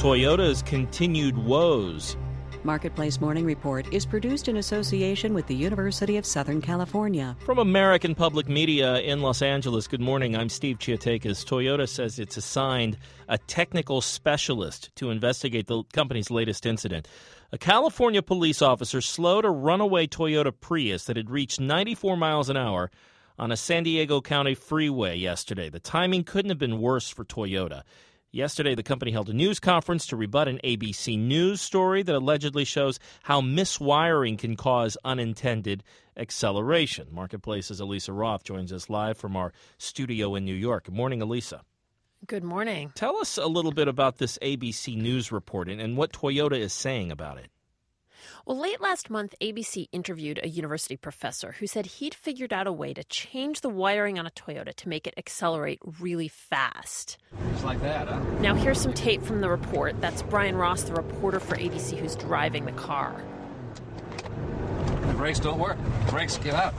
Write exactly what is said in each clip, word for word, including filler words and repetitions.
Toyota's continued woes. Marketplace Morning Report is produced in association with the University of Southern California. From American Public Media in Los Angeles, good morning. I'm Steve Chiatakis. Toyota says it's assigned a technical specialist to investigate the company's latest incident. A California police officer slowed a runaway Toyota Prius that had reached ninety-four miles an hour on a San Diego County freeway yesterday. The timing couldn't have been worse for Toyota. Yesterday, the company held a news conference to rebut an A B C News story that allegedly shows how miswiring can cause unintended acceleration. Marketplace's Elisa Roth joins us live from our studio in New York. Good morning, Elisa. Good morning. Tell us a little bit about this A B C News report and, and what Toyota is saying about it. Well, late last month, A B C interviewed a university professor who said he'd figured out a way to change the wiring on a Toyota to make it accelerate really fast. Just like that, huh? Now, here's some tape from the report. That's Brian Ross, the reporter for A B C who's driving the car. The brakes don't work. The brakes give out.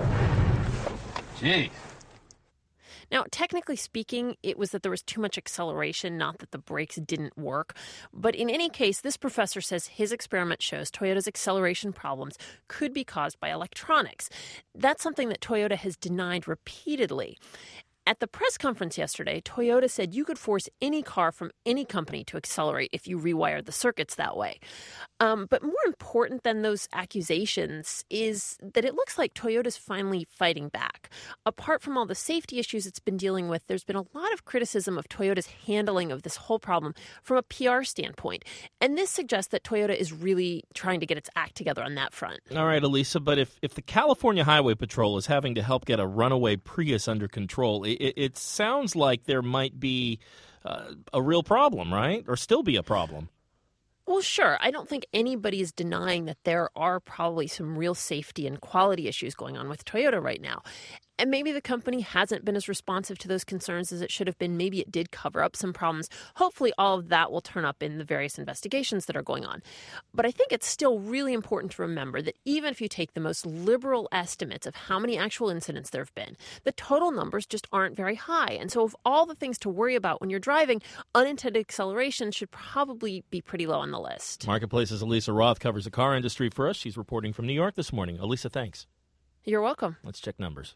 Gee. Now, technically speaking, it was that there was too much acceleration, not that the brakes didn't work. But in any case, this professor says his experiment shows Toyota's acceleration problems could be caused by electronics. That's something that Toyota has denied repeatedly. At the press conference yesterday, Toyota said you could force any car from any company to accelerate if you rewired the circuits that way. Um, but more important than those accusations is that it looks like Toyota's finally fighting back. Apart from all the safety issues it's been dealing with, there's been a lot of criticism of Toyota's handling of this whole problem from a P R standpoint. And this suggests that Toyota is really trying to get its act together on that front. All right, Elisa, but if, if the California Highway Patrol is having to help get a runaway Prius under control, it, it, it sounds like there might be uh, a real problem, right? Or still be a problem. Well, sure. I don't think anybody is denying that there are probably some real safety and quality issues going on with Toyota right now. And maybe the company hasn't been as responsive to those concerns as it should have been. Maybe it did cover up some problems. Hopefully, all of that will turn up in the various investigations that are going on. But I think it's still really important to remember that even if you take the most liberal estimates of how many actual incidents there have been, the total numbers just aren't very high. And so of all the things to worry about when you're driving, unintended acceleration should probably be pretty low on the list. Marketplace's Elisa Roth covers the car industry for us. She's reporting from New York this morning. Elisa, thanks. You're welcome. Let's check numbers.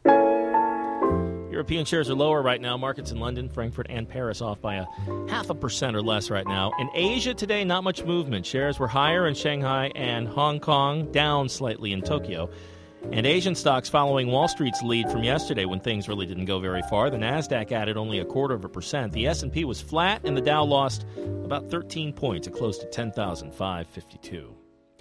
European shares are lower right now. Markets in London, Frankfurt, and Paris off by a half a percent or less right now. In Asia today, not much movement. Shares were higher in Shanghai and Hong Kong, down slightly in Tokyo. And Asian stocks following Wall Street's lead from yesterday when things really didn't go very far. The NASDAQ added only a quarter of a percent. The S and P was flat, and the Dow lost about thirteen points. It closed at ten thousand five hundred fifty-two.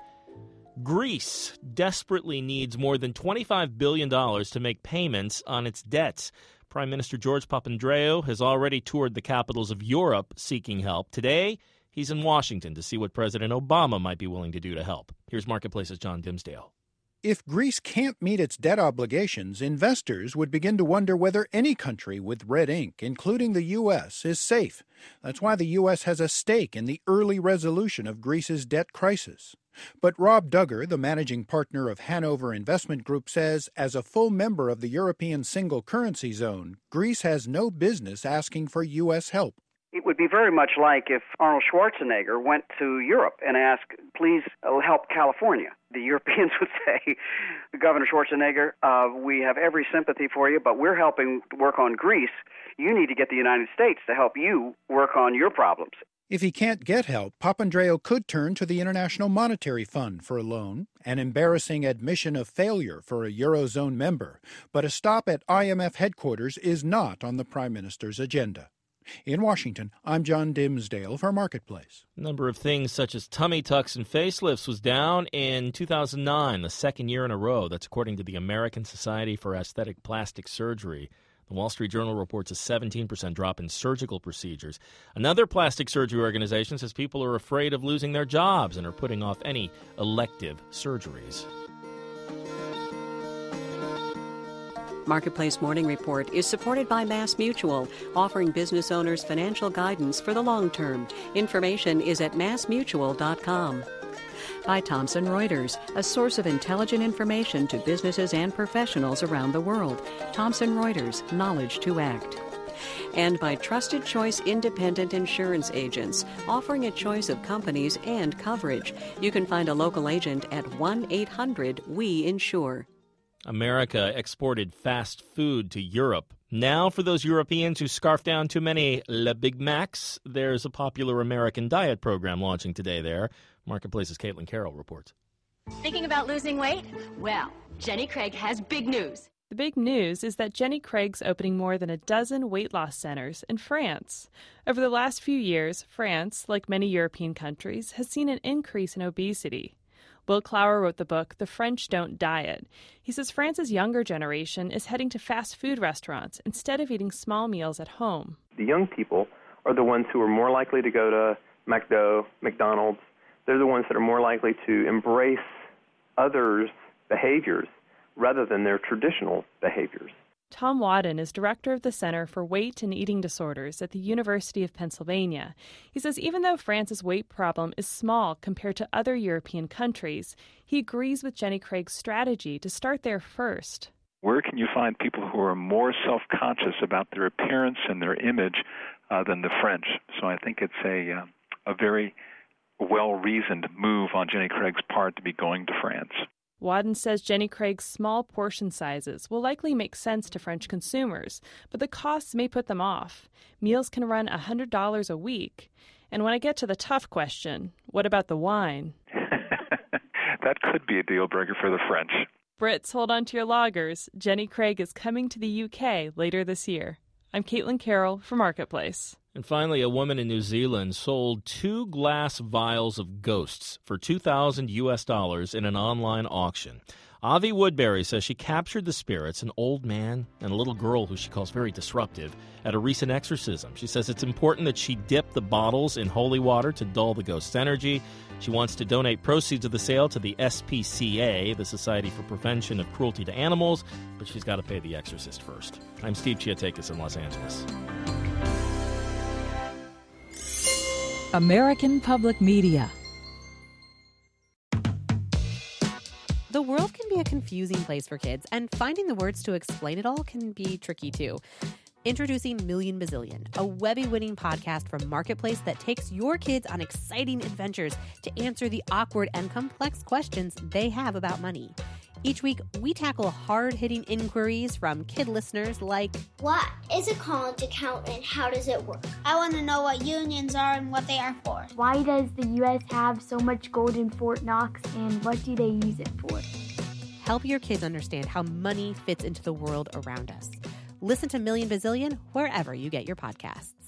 Greece desperately needs more than twenty-five billion dollars to make payments on its debts. Prime Minister George Papandreou has already toured the capitals of Europe seeking help. Today, he's in Washington to see what President Obama might be willing to do to help. Here's Marketplace's John Dimsdale. If Greece can't meet its debt obligations, investors would begin to wonder whether any country with red ink, including the U S, is safe. That's why the U S has a stake in the early resolution of Greece's debt crisis. But Rob Duggar, the managing partner of Hanover Investment Group, says as a full member of the European single currency zone, Greece has no business asking for U S help. It would be very much like if Arnold Schwarzenegger went to Europe and asked, please help California. The Europeans would say, Governor Schwarzenegger, uh, we have every sympathy for you, but we're helping work on Greece. You need to get the United States to help you work on your problems. If he can't get help, Papandreou could turn to the International Monetary Fund for a loan, an embarrassing admission of failure for a Eurozone member. But a stop at I M F headquarters is not on the Prime Minister's agenda. In Washington, I'm John Dimsdale for Marketplace. A number of things such as tummy tucks and facelifts was down in two thousand nine, the second year in a row. That's according to the American Society for Aesthetic Plastic Surgery. The Wall Street Journal reports a seventeen percent drop in surgical procedures. Another plastic surgery organization says people are afraid of losing their jobs and are putting off any elective surgeries. Marketplace Morning Report is supported by Mass Mutual, offering business owners financial guidance for the long term. Information is at mass mutual dot com. By Thomson Reuters, a source of intelligent information to businesses and professionals around the world. Thomson Reuters, knowledge to act. and by Trusted Choice Independent Insurance Agents, offering a choice of companies and coverage. You can find a local agent at one eight hundred W E insure. America exported fast food to Europe. Now, for those Europeans who scarf down too many Le Big Macs, there's a popular American diet program launching today there. Marketplace's Caitlin Carroll reports. Thinking about losing weight? Well, Jenny Craig has big news. The big news is that Jenny Craig's opening more than a dozen weight loss centers in France. Over the last few years, France, like many European countries, has seen an increase in obesity. Will Clower wrote the book, The French Don't Diet. He says France's younger generation is heading to fast food restaurants instead of eating small meals at home. The young people are the ones who are more likely to go to McDo, McDonald's. They're the ones that are more likely to embrace others' behaviors rather than their traditional behaviors. Tom Wadden is director of the Center for Weight and Eating Disorders at the University of Pennsylvania. He says even though France's weight problem is small compared to other European countries, he agrees with Jenny Craig's strategy to start there first. Where can you find people who are more self-conscious about their appearance and their image uh, than the French? So I think it's a, uh, a very well-reasoned move on Jenny Craig's part to be going to France. Wadden says Jenny Craig's small portion sizes will likely make sense to French consumers, but the costs may put them off. Meals can run one hundred dollars a week. And when I get to the tough question, what about the wine? That could be a deal breaker for the French. Brits, hold on to your lagers. Jenny Craig is coming to the U K later this year. I'm Caitlin Carroll for Marketplace. And finally, a woman in New Zealand sold two glass vials of ghosts for two thousand U S dollars in an online auction. Avi Woodbury says she captured the spirits, an old man and a little girl who she calls very disruptive, at a recent exorcism. She says it's important that she dip the bottles in holy water to dull the ghost's energy. She wants to donate proceeds of the sale to the S P C A, the Society for Prevention of Cruelty to Animals, but she's got to pay the exorcist first. I'm Steve Chiatakis in Los Angeles. American Public Media. The world can be a confusing place for kids, and finding the words to explain it all can be tricky too. Introducing Million Bazillion, a Webby-winning podcast from Marketplace that takes your kids on exciting adventures to answer the awkward and complex questions they have about money. Each week, we tackle hard-hitting inquiries from kid listeners like, what is a college account and how does it work? I want to know what unions are and what they are for. Why does the U S have so much gold in Fort Knox and what do they use it for? Help your kids understand how money fits into the world around us. Listen to Million Bazillion wherever you get your podcasts.